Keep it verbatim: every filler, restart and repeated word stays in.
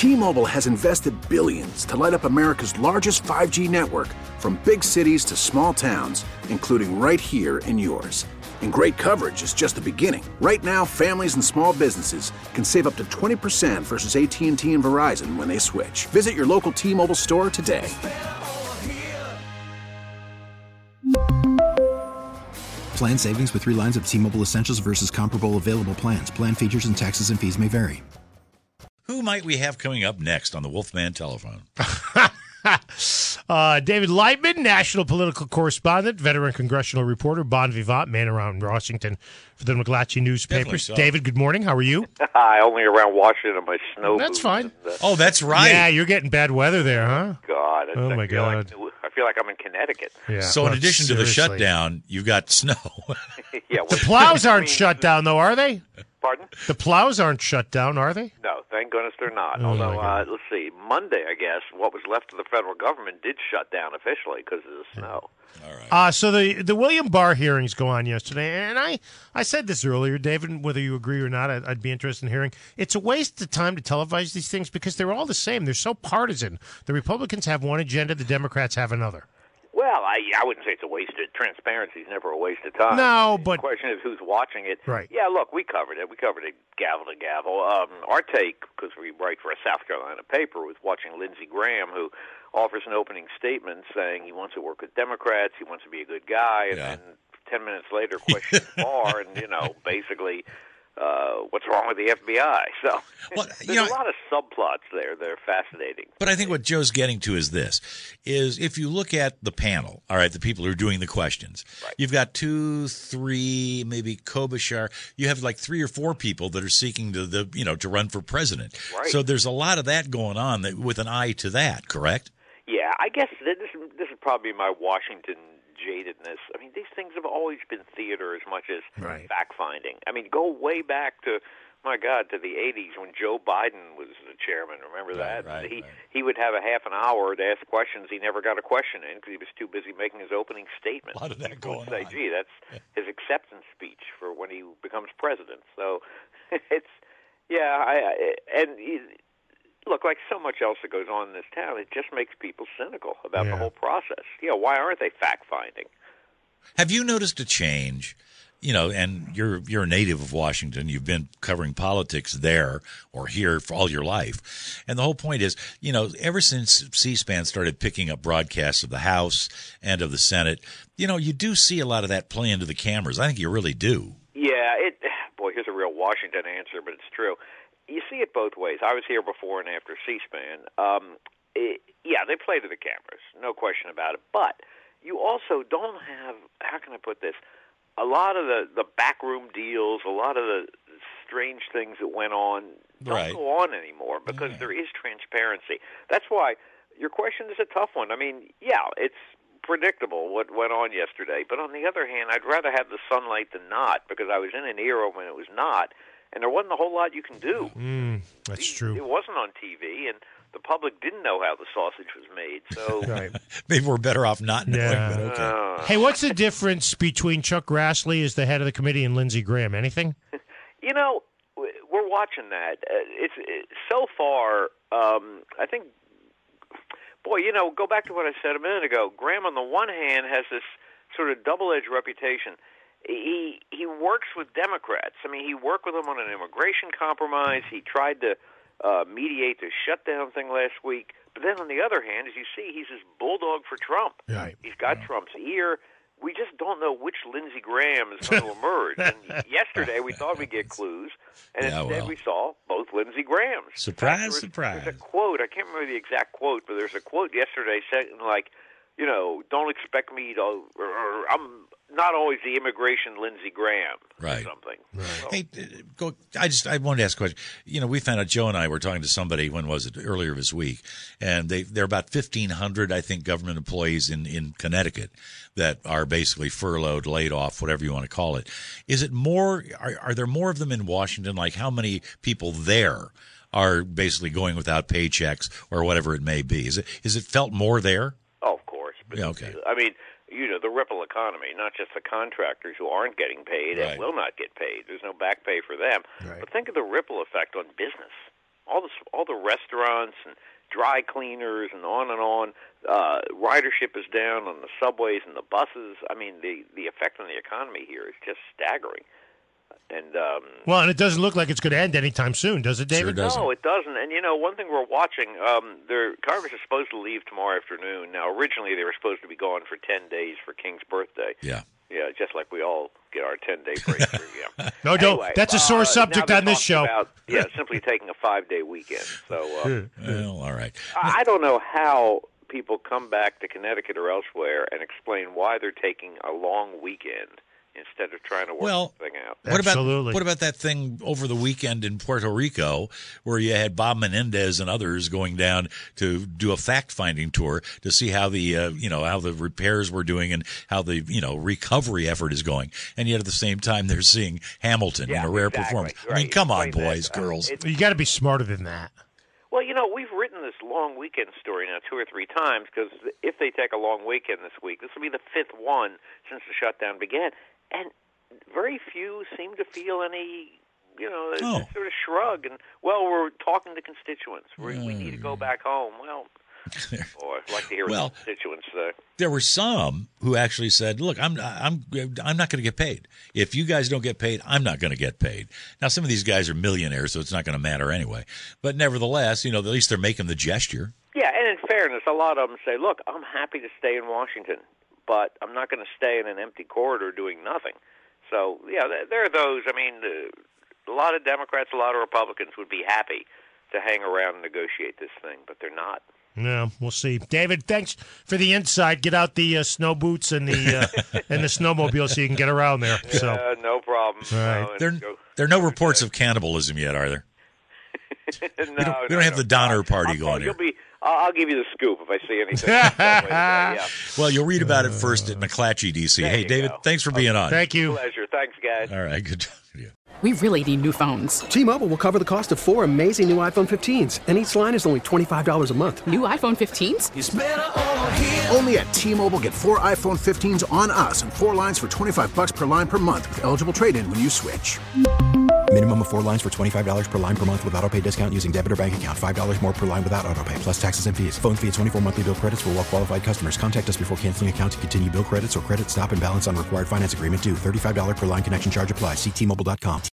T-Mobile has invested billions to light up America's largest five G network, from big cities to small towns, including right here in yours. And great coverage is just the beginning. Right now, families and small businesses can save up to twenty percent versus A T and T and Verizon when they switch. Visit your local T-Mobile store today. Plan savings with three lines of T-Mobile Essentials versus comparable available plans. Plan features and taxes and fees may vary. Who might we have coming up next on the Wolfman Telephone? uh, David Lightman, national political correspondent, veteran congressional reporter, bon vivant, man around Washington for the McClatchy newspapers. So. David, good morning. How are you? Hi, only around Washington in my snow That's boots. fine. And, uh, Oh, that's right. Yeah, you're getting bad weather there, huh? God. It's, Oh, I my feel God. Like, I feel like I'm in Connecticut. Yeah. So Well, in addition to the seriously. shutdown, you've got snow. yeah, The plows aren't shut down, though, are they? Pardon? The plows aren't shut down, are they? No, thank goodness they're not. Oh, Although, my uh, let's see, Monday, I guess, what was left of the federal government did shut down officially because of the snow. All right. Uh, so the the William Barr hearings go on yesterday, and I, I said this earlier, David, whether you agree or not, I'd, I'd be interested in hearing. It's a waste of time to televise these things because they're all the same. They're so partisan. The Republicans have one agenda, the Democrats have another. Well, I, I wouldn't say it's a waste of transparency. Is never a waste of time. No, but The question is who's watching it. Right. Yeah, look, we covered it. We covered it gavel to gavel. Um, our take, because we write for a South Carolina paper, was watching Lindsey Graham, who offers an opening statement saying he wants to work with Democrats, he wants to be a good guy, and Yeah. then ten minutes later questions Barr, and, you know, basically, uh, what's wrong with the F B I? So Well, there's you know, a lot of subplots there that are fascinating. But I think what Joe's getting to is this, is if you look at the panel, all right, the people who are doing the questions, Right. you've got two, three, maybe Klobuchar, you have like three or four people that are seeking to, the you know, to run for president. Right. So there's a lot of that going on that, with an eye to that, correct? Yeah, I guess that this this is probably my Washington jadedness. I mean, these things have always been theater as much as Right. fact-finding. I mean, go way back to, my God, to the eighties when Joe Biden was the chairman. Remember Right, that? right, he right. he would have a half an hour to ask questions. He never got a question in because he was too busy making his opening statement. A lot of that People would going say, on. gee, that's his acceptance speech for when he becomes president. So it's, yeah, I, I and... He, Look, like so much else that goes on in this town, it just makes people cynical about Yeah. the whole process. You know, why aren't they fact-finding? Have you noticed a change? You know, and you're you're a native of Washington. You've been covering politics there or here for all your life. And the whole point is, you know, ever since C-SPAN started picking up broadcasts of the House and of the Senate, you know, you do see a lot of that play into the cameras. I think you really do. Yeah, it. Boy, here's a real Washington answer, but it's true. You see it both ways. I was here before and after C-SPAN. Um, it, yeah, they play to the cameras, no question about it. But you also don't have, how can I put this, a lot of the, the backroom deals, a lot of the strange things that went on don't Right. go on anymore because Yeah. there is transparency. That's why your question is a tough one. I mean, yeah, it's predictable what went on yesterday. But on the other hand, I'd rather have the sunlight than not because I was in an era when it was not. And there wasn't a whole lot you can do. Mm, that's true. It wasn't on T V, and the public didn't know how the sausage was made. So, Right. Maybe we're better off not knowing, Yeah. but okay. uh, Hey, what's the difference between Chuck Grassley as the head of the committee and Lindsey Graham? Anything? you know, w- we're watching that. Uh, it's it, so far. Um, I think, boy, you know, go back to what I said a minute ago. Graham, on the one hand, has this sort of double-edged reputation. He he works with Democrats. I mean, he worked with them on an immigration compromise. He tried to uh, mediate the shutdown thing last week. But then on the other hand, as you see, he's this bulldog for Trump. Right. He's got Trump's ear. We just don't know which Lindsey Graham is going to emerge. And yesterday we thought we'd get clues, and Yeah, instead well. we saw both Lindsey Grahams. Surprise, There was- surprise. There's a quote. I can't remember the exact quote, but there's a quote yesterday saying like, you know, don't expect me to, or, or I'm not always the immigration Lindsey Graham Right. or something. So, Hey, uh, go. I just I wanted to ask a question. You know, we found out Joe and I were talking to somebody. When was it? Earlier this week, and they they're about fifteen hundred, I think, government employees in in Connecticut that are basically furloughed, laid off, whatever you want to call it. Is it more? Are are there more of them in Washington? Like how many people there are basically going without paychecks or whatever it may be? Is it is it felt more there? oh, of course. But, Yeah, okay. I mean, you know, the ripple economy, not just the contractors who aren't getting paid Right. and will not get paid. There's no back pay for them. Right. But think of the ripple effect on business. all the all the restaurants and dry cleaners and on and on. Uh, ridership is down on the subways and the buses. I mean, the the effect on the economy here is just staggering. And um, well, and it doesn't look like it's going to end anytime soon, does it, David? Sure doesn't. No, it doesn't. And, you know, one thing we're watching, um, their Congress is supposed to leave tomorrow afternoon. Now, originally they were supposed to be gone for ten days for King's birthday. Yeah. Yeah, just like we all get our ten-day break. For, yeah. no, don't. Anyway, That's a sore uh, subject now on this they're show. talking About, yeah, simply taking a five-day weekend. So, uh, Well, all right. I I don't know how people come back to Connecticut or elsewhere and explain why they're taking a long weekend instead of trying to work Well, the thing out. What about Absolutely. what about that thing over the weekend in Puerto Rico where you had Bob Menendez and others going down to do a fact-finding tour to see how the uh, you know how the repairs were doing and how the you know recovery effort is going, and yet at the same time they're seeing Hamilton Yeah, in a rare exactly. performance. I Right. mean, come on, Explain that. boys, Uh, girls. it- You got to be smarter than that. Well, you know, we've written this long weekend story now two or three times because if they take a long weekend this week, this will be the fifth one since the shutdown began. And very few seem to feel any, you know, Oh. sort of shrug. And, well, we're talking to constituents. We're, we need to go back home. Well, boy, I'd like to hear Well, what the constituents say. There were some who actually said, "Look, I'm I'm I'm not going to get paid. If you guys don't get paid, I'm not going to get paid." Now, some of these guys are millionaires, so it's not going to matter anyway. But nevertheless, you know, at least they're making the gesture. Yeah, and in fairness, a lot of them say, look, I'm happy to stay in Washington, but I'm not going to stay in an empty corridor doing nothing. So, yeah, there- there are those. I mean, uh, a lot of Democrats, a lot of Republicans would be happy to hang around and negotiate this thing, but they're not. Yeah, we'll see. David, thanks for the insight. Get out the uh, snow boots and the uh, and the snowmobile so you can get around there. So, Uh, no problem. All right. No, and There go- there are no reports of cannibalism yet, are there? no, We don't, no, we don't have no. the Donner Party I'll, going you'll here. be, I'll, I'll give you the scoop if I see anything. yeah. Well, you'll read about it first at McClatchy, D C. There Hey, you David, go. thanks for being on. thank you. Pleasure. Thanks, guys. All right, good talking to you. We really need new phones. T-Mobile will cover the cost of four amazing new iPhone fifteens, and each line is only twenty-five dollars a month. New iPhone fifteens? Only at T-Mobile, get four iPhone fifteens on us and four lines for twenty-five bucks per line per month with eligible trade-in when you switch. Minimum of four lines for twenty-five dollars per line per month with autopay discount using debit or bank account. five dollars more per line without autopay, plus taxes and fees. Phone fee at twenty-four monthly bill credits for well-qualified customers. Contact us before canceling account to continue bill credits or credit stop and balance on required finance agreement due. thirty-five dollars per line connection charge applies. See T Mobile dot com.